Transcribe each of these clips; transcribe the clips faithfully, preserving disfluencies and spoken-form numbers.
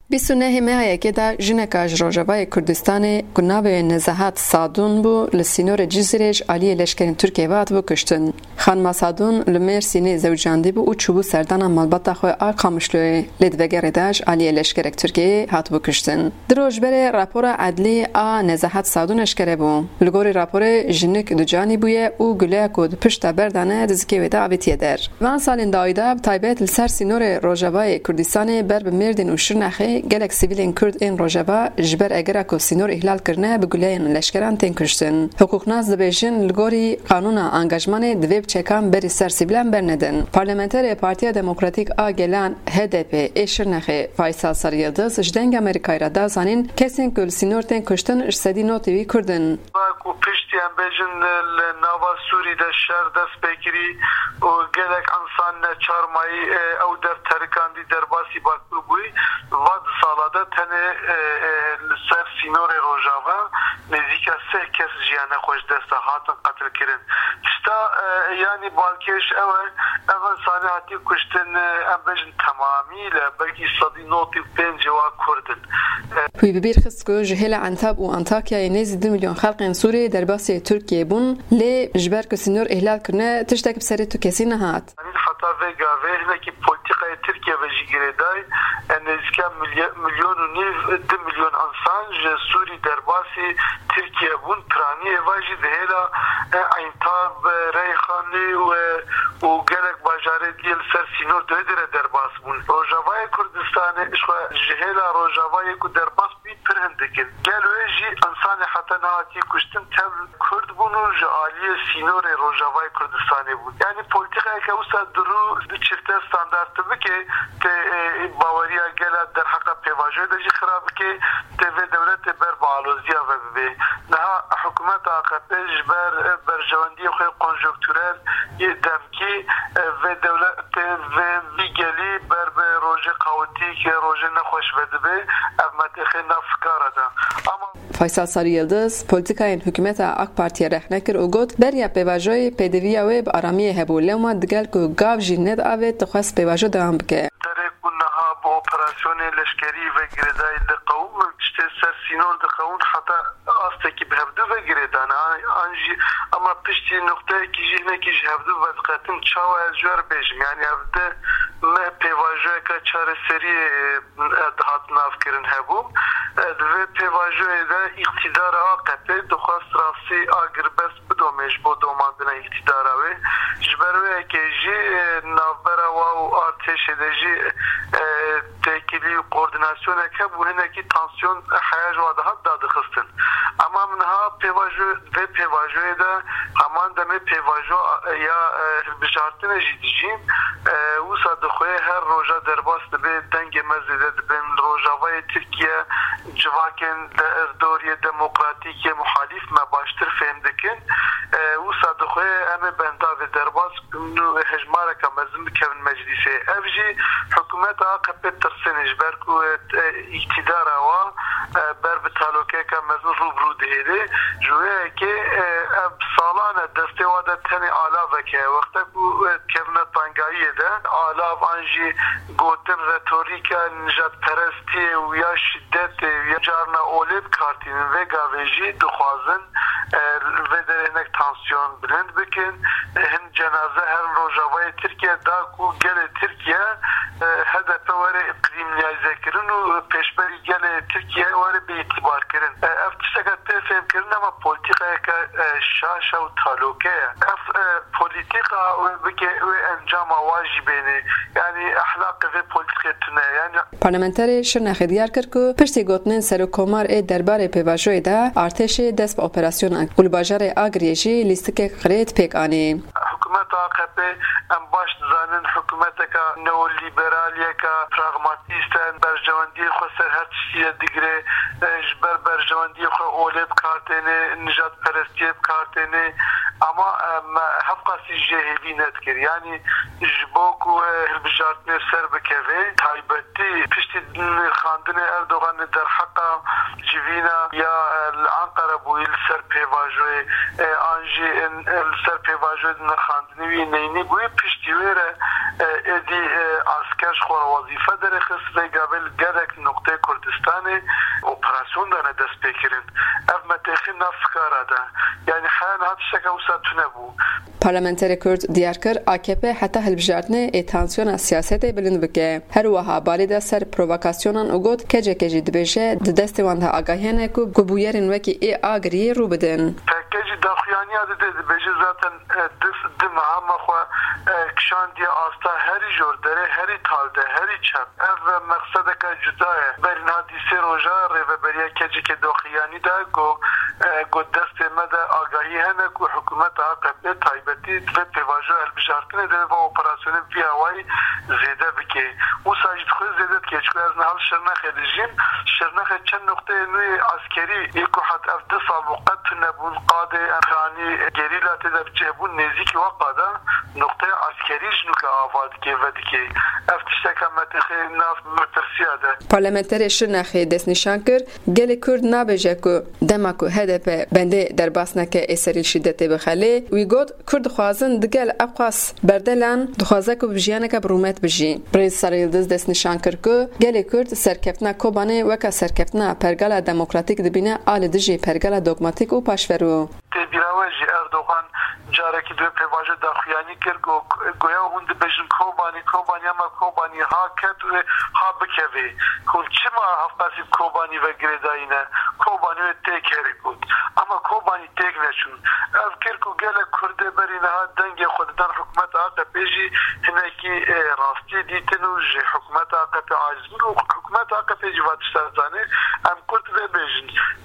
بیست و نه مهیه دا جنکا جروجوای کردستان کناوی نزاهت سادون بو لسینور جزیرش علی لشکرین ترکیه وات بو کشتن. خانم سادون لمر سینه زوجاندی بو و چوبو سردان مالباتا خوی آر خامشلوی لدوگر داش علی لشکرک ترکیه هات بو کشتن. دروش بره راپور عدلی آ نزاهت سادون اشکره بو. لگوری راپور جنک دجانی بویه و گله کود پشتا بردانه دزکی ویدا آبیتیه در. وان سالین دایدا تایبت لسر سینور روجوای کردستان بر بمردین و شرنخه گلک سیویلین کرد این روجوا جبر اگر کو سینور احلال کرنه بگولیان لشکران تن کشتن. حقوقناز دبیشن لگوری قانون انگاجمان دویب چکان بری سر سیبلان برندن. پارلمانتر پارتیا دموکراتیک آگلان هدپ اشرنخه فیصل سریادز جدنگ امریکای را دازانین کسین کل سینور تن کشتن ارسدی نوتیوی کردن. کو پشتیان بجن نوا سوری ده شهر دست بگیری و گلک انسان چهار ماهی او در ترکاندی در باسی باکو بوی واد سالاده تنه سر سینور روجاوا نزدیک سه کس جیانه خوش دسته هاتن قتل کردن. تشتا یعنی بالکش اوه اول سانه هاتی کشتن ام بجن تمامیله بلکی صدی نوتی پنج و کردن. پوی ببیر خست که جهل عنتاب و انتاکیا نزدیک دو میلیون خلق سوری در باسی ترکیه بون لی جبر که سینور احلال کرنه تشتا که بسری تو کسی نهات. حتی ویگا ویهنه که پولیتیقای ترکیه و جیگره دای نزدیک میلیون و نیف دو میلیون انسان سوری در باسی ترکیه بون پرانی واجی دهیلا اینتاب ریخانی و و گلک باجاره دیل سر سینور دوی دره در باس بون. روجاوای کردستان اشخوا جهیلا روجاوای که در باس بید پرهنده کن. گلوی جی انسان حتی نهاتی کشتن تب کرد بونو جعالی سینور روجاوای کردستانی بود. یعنی پولیتیقای که اوسا درو چفته استاندارد بکه ته باوریا گلا در حق پیواجوی دجی خراب که ته دولت بر بالوزیا و به نه حکومت آقاتش بر برجواندی خوی کنجکتورل یه دمکی و دولت و بیگلی بر به روژه قوتی که روژه نخوش بده به امتخی نفکاره ده. اما فیصل ساری یلدز پولیتیکای حکومت آق پارتی رخنکر او گوت بریا پیواجوی پیدویا و به آرامی هبو لما دگل که گاو جیند آوه تخواست پیواجو دوام بکه. با اپراسیون لشکری و گردای دقوم چه سر سینور دقوم حتی آسته که بهبدو و گردان آنجی اما پشتی نقطه که جهنه که جهبدو و دقیقتن چاو از جوار بیشم یعنی هفته مه پیواجوه که چار سری دهات ناف کرن هبو و پیواجوه ده اقتدار آقته دخواست راستی آگر بس بدومش با دوماندن اقتدار آوه جبروه که جی نافبره و آرتش ده جی تکیلی و کوردیناسیون که بونه که تانسیون حیاج و دهات داده خستن اما منها پیواجو و پیواجوه ده همان دمه پیواجو یا بجارتن جیدیجیم و صدخوی هر روژا در باست به دنگ مزیده بین روژاوای ترکیه جواکن دوری دموکراتیک مخالف ما باشتر فهم دکن و صدخوی همه بنده و در باست هجماره که مزم بکن مجلسه افجی حکومت آقا ترسنش برکو اقتدار آوا بر بتالوکه که مزن روبرو دهیده جوه که سالان دسته واده تنی آلاوه که وقتا که تانگایی ده آلاو آنجی گوتن رتوریک نجات پرستی و یا شدت و یا جارنا اولیب کارتین و گاویجی دخوازن و در اینک تانسیون بلند بکن هن جنازه هر روژاوای ترکیه دا کو گل ترکیه هدف واره اقلیمیازه کرن و پیشبری گل ترکیه واره به اعتبار کرن افتشتگت پیفهم کرن اما پولیتیقه که شاشه و تالوکه اف پولیتیقه بگه و انجام واجبینه یعنی احلاق و پولیتیقه تونه یعنی پارلمانتر شرنخ دیار کرد که پشتی گوتنین سر و کمار ای درباره پیواجوی ده ارتش دست به اپراسیون اولباجار آگریجی لیستک خرید پیک آنی حکومت آقابه ام باش زانن حکومت که نئولیبرالیه که پراغماتیستن برجواندی خو سر هر چیزی دیگره جبر برجواندی خو اولب کارتنه نجات پرستی کارتنه اما هفقاسی جهوی ند کر یعنی جبوکو بجارتنه سر بکوه تایبتی پشتی خاندن اردوغان در حقا جوینا یا الانقره بویل سر پیواجوی آنجی سر پیواجوی خاندنوی نینی بوی پشتی جویره ادی عسکرش خور وظیفه داره خست و قبل گرک نقطه کردستان اپراسیون دانه دست بکرن اف متخی نفس کاره ده یعنی خیلی هات شکه و ساتونه بو پارلمانتر کرد دیار کر آ کی پی حتی هلبجارتنه ایتانسیون سیاست بلند بکه هر وها بالید سر پرووکاسیونان او گوت کجه کجی دبیجه د دست وانده آگاهینه کو گبویرین وکی ای آگری رو بدن کجی داخیانی آده دبیجه زاتن دم همه خواه کشان دی آستا هری جور داره هری تال ده هری چپ اف مقصد که جداه برین ها دیسی روژا ریو بریا کجی که داخیانی ده گو گو دست مده آگاهی هنه که حکومت ها قبل تایبتی و پیواجو البشارتنه ده و اپراسیون فی هوایی زیده بکی او ساجد خود زیده که چکو از نحال شرنخ رژیم شرنخ چند نقطه نوی عسکری یکو حد اف ده سال وقت نبون قاده انخانی گریلات ده بجهبون نزیکی وقاده نقطه عسکری جنو که آفاد که ودی که افتشتک هم متخی ناف مرترسیاده پارلمانتر شرنخی دست نشان کر گل کرد نابجه که دما که هدف بنده در باسنکه اسریل شدت بخلی وی گود کرد خوازن دگل ابقاس بردلان دخوازه که بجیانه که برومت بجی برای سریلدز دست نشان کر که گل کرد سرکفتنا کوبانه وکا سرکفتنا پرگال دموکراتیک دبینه آل دجی پرگال دوگماتیک و پاشفرو تبیراوجی اردوغان جارکی دو پیواجه داخیانی کرد گویا هوند بجن کوبانی کوبانی اما کوبانی ها کت و ها بکوی کل چما هفپاسی کوبانی و گریداینه کوبانی و تیک هری بود اما کوبانی تیک نشون اف کرکو گل کرده برینه ها دنگ خوددان حکومت آقا پیجی هنکی راستی دیتن و جی حکومت آقا پی عاجزون و حکومت آقا پیجی واتشتازانه ام کرد و بجن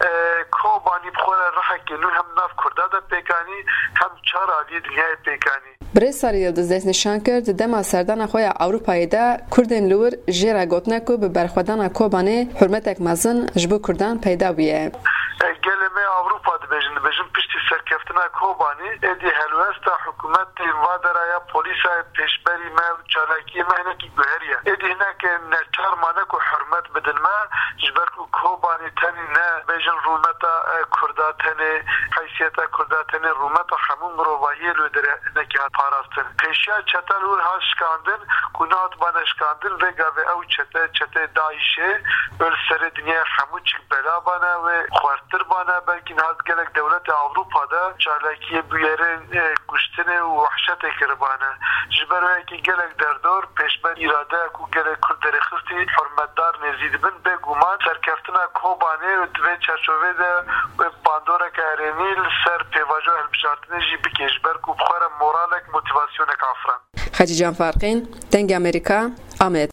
کوبانی بخوره رحکی نو هم ناف کرده دا پیکانی هم چار آلی دنیای پیکانی برای سال یلدز دست نشان کرد دما سردان خوی اروپایی دا کردن لور جیرا گوتنه که به برخودان کوبانه حرمتک مزن جبو کردان پیدا بیه گلمه اروپا دبیجن دبیجن پشتی سرکفتنا کوبانی ادی هلوستا حکومت وادرایا پولیسا پیشبری ما چالاکی ما هنکی گوهریه ادی هنک نچار مانه که حرمت بدن ما جبر که کوبانی تنی نه بیجن رومتا کردا تنی حیثیتا کردا تنی رومتا همون مروایی لو در نکی ها پاراستن پیشیا چتا لور ها شکاندن کنات بانه شکاندن و گاوه او چتا چتا دایشه بل سر دنیا همون چک بلا بانه و خوارتر بانه بلکه نهاد گلک دولت اوروپا دا چالاکی بیارن گشتن و وحشت کربانه جبروه که گلک در دور پیشبر ایراده که گلک کردر خستی حرمتدار نزید بن بگومان سرکفتنا کوبانه و دوی چرچوه ده و باندوره که ارینیل سر پیواجو هلبشارتنه جی بکش بر که بخوره مورالک موتیواسیونک افران خجی جان فارقین دنگ امریکا آمد